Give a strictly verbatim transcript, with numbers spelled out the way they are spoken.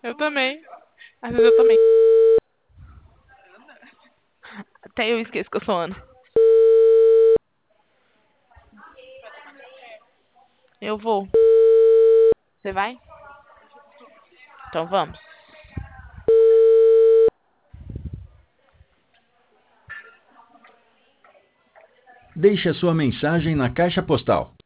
Eu também. Às vezes eu também. Até eu esqueço que eu sou Ana. Eu vou. Você vai? Então vamos. Deixe a sua mensagem na caixa postal